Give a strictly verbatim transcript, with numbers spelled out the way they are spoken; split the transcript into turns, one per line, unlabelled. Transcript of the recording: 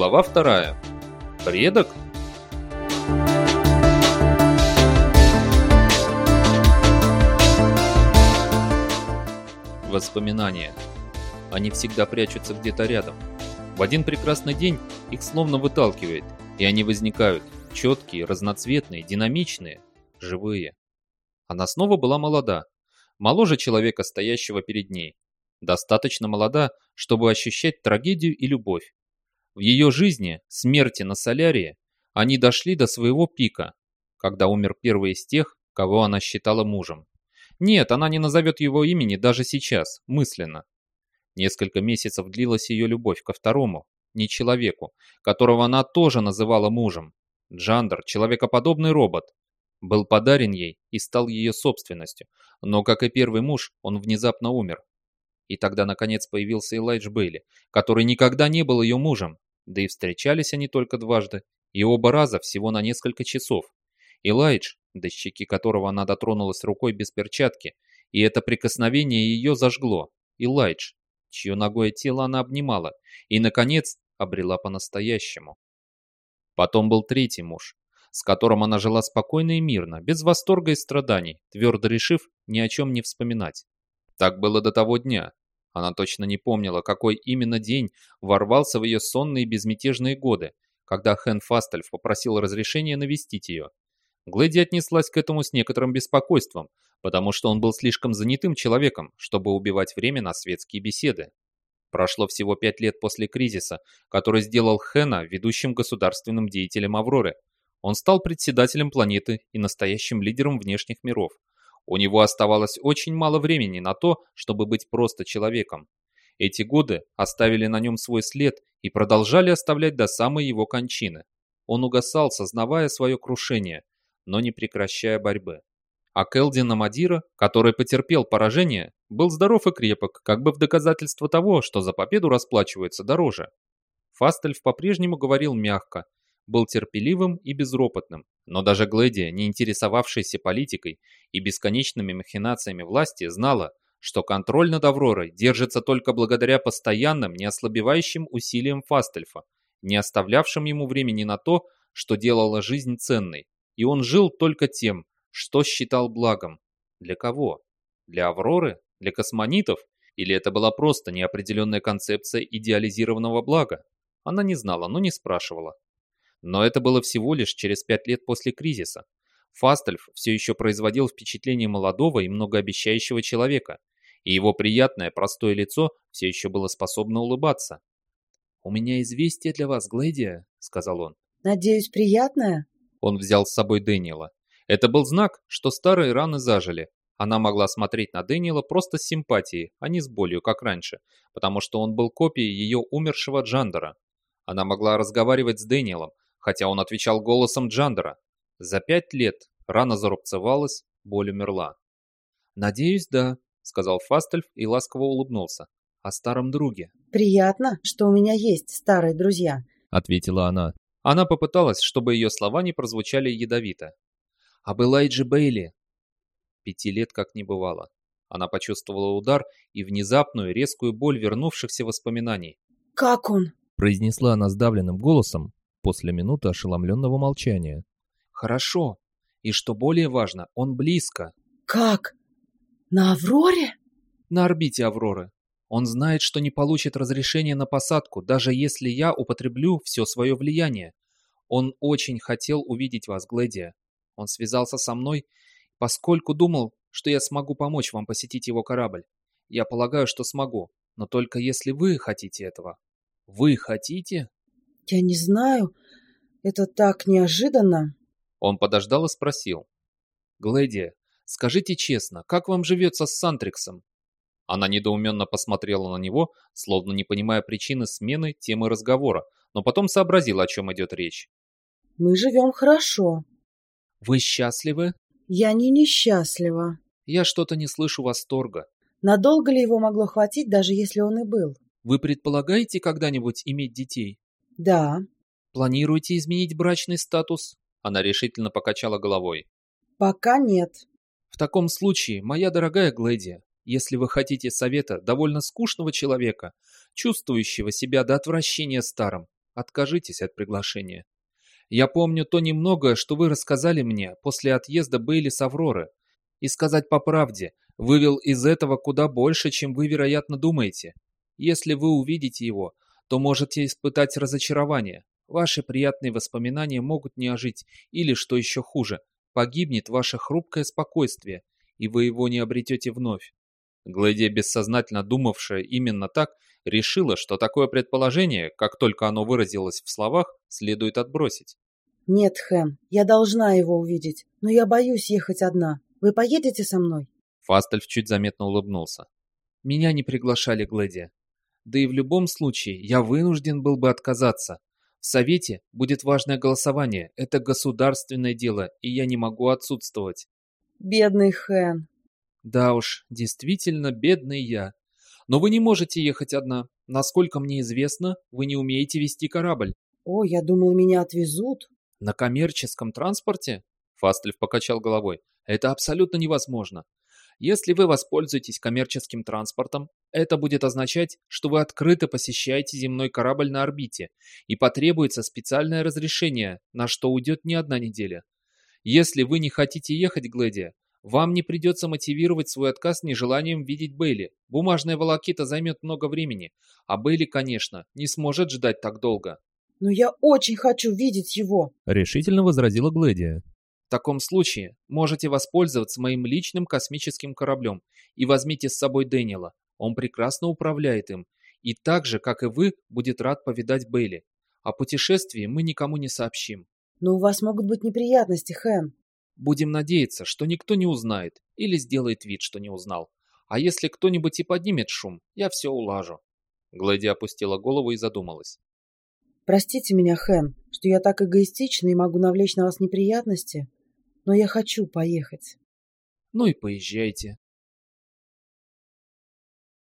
Глава вторая. Предок? Воспоминания. Они всегда прячутся где-то рядом. В один прекрасный день их словно выталкивает, и они возникают, четкие, разноцветные, динамичные, живые. Она снова была молода, моложе человека, стоящего перед ней. Достаточно молода, чтобы ощущать трагедию и любовь. В ее жизни, смерти на Солярии, они дошли до своего пика, когда умер первый из тех, кого она считала мужем. Нет, она не назовет его имени даже сейчас, мысленно. Несколько месяцев длилась ее любовь ко второму, не человеку, которого она тоже называла мужем. Джандер, человекоподобный робот, был подарен ей и стал ее собственностью, но, как и первый муж, он внезапно умер. И тогда, наконец, появился Элайдж Бейли, который никогда не был ее мужем, да и встречались они только дважды, и оба раза всего на несколько часов. Элайдж, до щеки которого она дотронулась рукой без перчатки, и это прикосновение ее зажгло. Элайдж, чье нагое тело она обнимала, и, наконец, обрела по-настоящему. Потом был третий муж, с которым она жила спокойно и мирно, без восторга и страданий, твердо решив ни о чем не вспоминать. Так было до того дня. Она точно не помнила, какой именно день ворвался в ее сонные безмятежные годы, когда Хэн Фастельф попросил разрешения навестить ее. Глэди отнеслась к этому с некоторым беспокойством, потому что он был слишком занятым человеком, чтобы убивать время на светские беседы. Прошло всего пять лет после кризиса, который сделал Хэна ведущим государственным деятелем Авроры. Он стал председателем планеты и настоящим лидером внешних миров. У него оставалось очень мало времени на то, чтобы быть просто человеком. Эти годы оставили на нем свой след и продолжали оставлять до самой его кончины. Он угасал, сознавая свое крушение, но не прекращая борьбы. А Келдин Намадира, который потерпел поражение, был здоров и крепок, как бы в доказательство того, что за победу расплачиваются дороже. Фастельф по-прежнему говорил мягко, был терпеливым и безропотным, но даже Глэди, не интересовавшаяся политикой и бесконечными махинациями власти, знала, что контроль над Авророй держится только благодаря постоянным, неослабевающим усилиям Фастельфа, не оставлявшим ему времени на то, что делало жизнь ценной, и он жил только тем, что считал благом. Для кого? Для Авроры? Для космонитов? Или это была просто неопределенная концепция идеализированного блага? Она не знала, но не спрашивала. Но это было всего лишь через пять лет после кризиса. Фастельф все еще производил впечатление молодого и многообещающего человека, и его приятное, простое лицо все еще было способно улыбаться. «У меня известие для вас, Глэдия», — сказал он.
«Надеюсь, приятное?»
Он взял с собой Дэниела. Это был знак, что старые раны зажили. Она могла смотреть на Дэниела просто с симпатией, а не с болью, как раньше, потому что он был копией ее умершего Джандера. Она могла разговаривать с Дэниелом, хотя он отвечал голосом Джандера. За пять лет рана зарубцевалась, боль умерла. «Надеюсь, да», — сказал Фастельф и ласково улыбнулся. «О старом друге».
«Приятно, что у меня есть старые друзья»,
— ответила она. Она попыталась, чтобы ее слова не прозвучали ядовито. «Об Элайдже Бейли». Пяти лет как не бывало. Она почувствовала удар и внезапную резкую боль вернувшихся воспоминаний.
«Как он?»
— произнесла она сдавленным голосом после минуты ошеломленного молчания.
«Хорошо. И что более важно, он близко».
«Как? На Авроре?»
«На орбите Авроры. Он знает, что не получит разрешения на посадку, даже если я употреблю все свое влияние. Он очень хотел увидеть вас, Глэдия. Он связался со мной, поскольку думал, что я смогу помочь вам посетить его корабль. Я полагаю, что смогу, но только если вы хотите этого». «Вы хотите?»
«Я не знаю. Это так неожиданно».
Он подождал и спросил. «Глэдия, скажите честно, как вам живется с Сантриксом?» Она недоуменно посмотрела на него, словно не понимая причины смены темы разговора, но потом сообразила, о чем идет речь.
«Мы живем хорошо».
«Вы счастливы?»
«Я не несчастлива».
«Я что-то не слышу восторга».
«Надолго ли его могло хватить, даже если он и был?»
«Вы предполагаете когда-нибудь иметь детей?»
«Да».
«Планируете изменить брачный статус?» Она решительно покачала головой.
«Пока нет».
«В таком случае, моя дорогая Глэдия, если вы хотите совета довольно скучного человека, чувствующего себя до отвращения старым, откажитесь от приглашения. Я помню то немногое, что вы рассказали мне после отъезда Бейли с Авроры. И сказать по правде, вывел из этого куда больше, чем вы, вероятно, думаете. Если вы увидите его, то можете испытать разочарование. Ваши приятные воспоминания могут не ожить, или, что еще хуже, погибнет ваше хрупкое спокойствие, и вы его не обретете вновь. Глэдия, бессознательно думавшая именно так, решила, что такое предположение, как только оно выразилось в словах, следует отбросить.
Нет, Хэн, я должна его увидеть, но я боюсь ехать одна. Вы поедете со мной?
Фастельф чуть заметно улыбнулся. Меня не приглашали, Глэдия. Да и в любом случае я вынужден был бы отказаться. В Совете будет важное голосование, это государственное дело, и я не могу отсутствовать.
Бедный Хэн.
Да уж, действительно бедный я. Но вы не можете ехать одна. Насколько мне известно, вы не умеете вести корабль.
О, я думал, меня отвезут.
На коммерческом транспорте? Фастельф покачал головой. Это абсолютно невозможно. Если вы воспользуетесь коммерческим транспортом, это будет означать, что вы открыто посещаете земной корабль на орбите, и потребуется специальное разрешение, на что уйдет не одна неделя. Если вы не хотите ехать, Глэдия, вам не придется мотивировать свой отказ нежеланием видеть Бейли. Бумажная волокита займет много времени, а Бейли, конечно, не сможет ждать так долго.
Но я очень хочу видеть его,
решительно возразила Глэдия.
В таком случае можете воспользоваться моим личным космическим кораблем и возьмите с собой Дэниела. Он прекрасно управляет им и так же, как и вы, будет рад повидать Бейли. О путешествии мы никому не сообщим.
Но у вас могут быть неприятности, Хэн.
Будем надеяться, что никто не узнает или сделает вид, что не узнал. А если кто-нибудь и поднимет шум, я все улажу. Глэди опустила голову и задумалась.
Простите меня, Хэн, что я так эгоистична и могу навлечь на вас неприятности, но я хочу поехать.
Ну и поезжайте.